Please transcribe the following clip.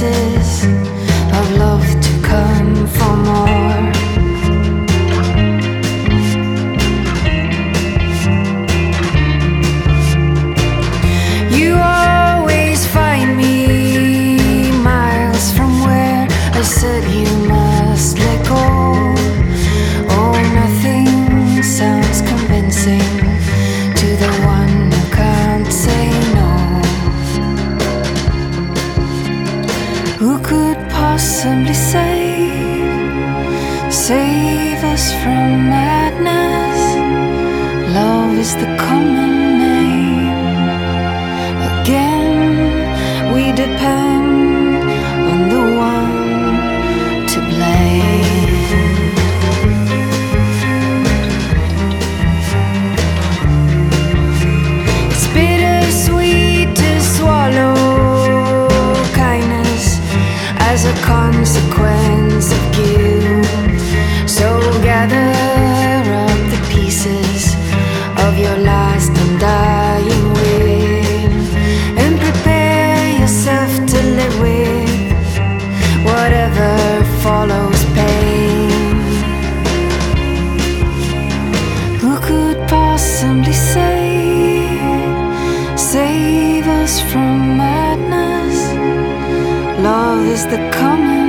pieces of love to come for more. You always find me miles from where I said you must let go. Oh, nothing sounds convincing to the one who can't say no. Who could possibly save us from madness? Love is the common name. Again, we depend on the one to blame. It's bittersweet to swallow kindness as a consequence of guilt. So gather up the pieces of your last undying will and prepare yourself to live with whatever follows pain. Who could possibly save us from madness? Love is the common